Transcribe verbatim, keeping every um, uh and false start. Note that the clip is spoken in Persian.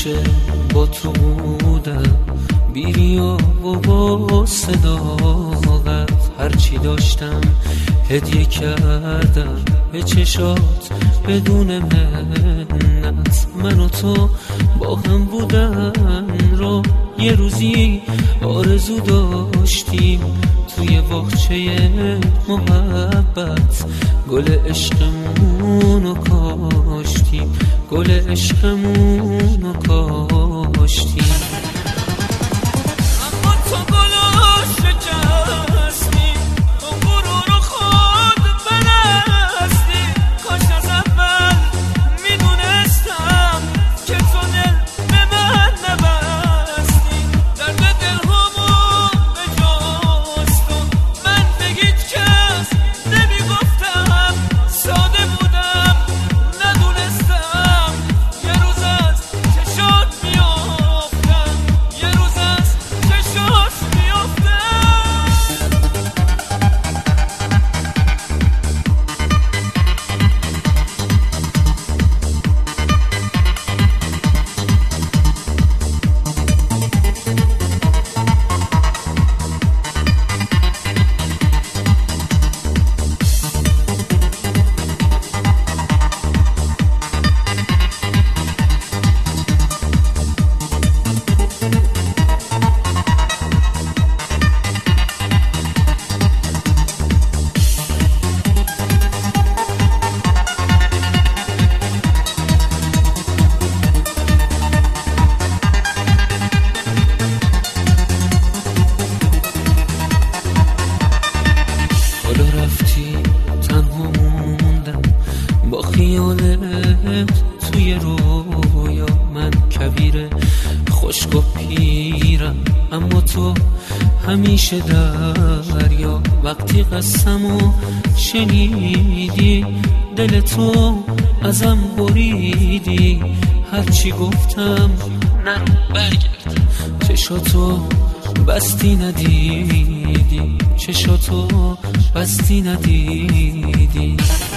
همیشه با تو بودم، بیری و با صداقت هرچی داشتم هدیه کردم به چشات بدون منت. من و تو با هم بودن رو یه روزی آرزو داشتیم، توی باغچه محبت گل عشقمون رو کاشتیم، گل عشقمون رو کاشتیم. با خیالت توی رویا، من کویر خشک و پیرم اما تو همیشه دریا. وقتی قسمو شنیدی دل تو ازم بریدی، هرچی گفتم نه برگرد، چشاتو بستی ندیدی، چشاتو بستی ندیدی.